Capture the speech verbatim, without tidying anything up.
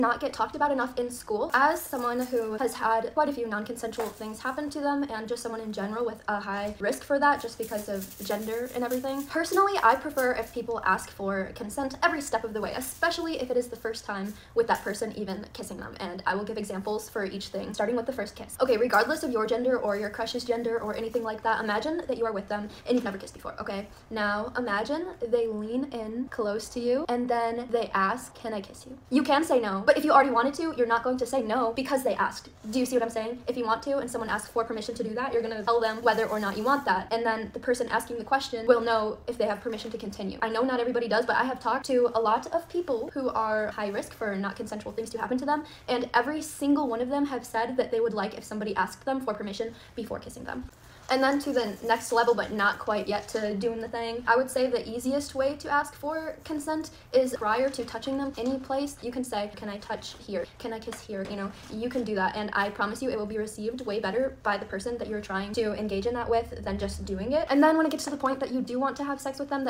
not get talked about enough in school. As someone who has had quite a few non-consensual things happen to them, and just someone in general with a high risk for that just because of gender and everything, personally, I prefer if people ask for consent every step of the way, especially if it is the first time with that person even kissing them. And I will give examples for each thing, starting with the first kiss. Okay, regardless of your gender or your crush's gender or anything like that, imagine that you are with them and you've never kissed before, okay? Now, imagine they lean in close to you and then they ask, can I kiss you? You can say no, but if you already wanted to, you're not going to say no because they asked. Do you see what I'm saying? If you want to and someone asks for permission to do that, you're gonna tell them whether or not you want that. And then the person asking the question will know if they have permission to continue. I know not everybody does, but I have talked to a lot of people who are high risk for not consensual things to happen to them, and every single one of them have said that they would like if somebody asked them for permission before kissing them. And then to the next level, but not quite yet to doing the thing, I would say the easiest way to ask for consent is prior to touching them any place. You can say, can I touch here? Can I kiss here? You know, you can do that. And I promise you it will be received way better by the person that you're trying to engage in that with than just doing it. And then when it gets to the point that you do want to have sex with them, that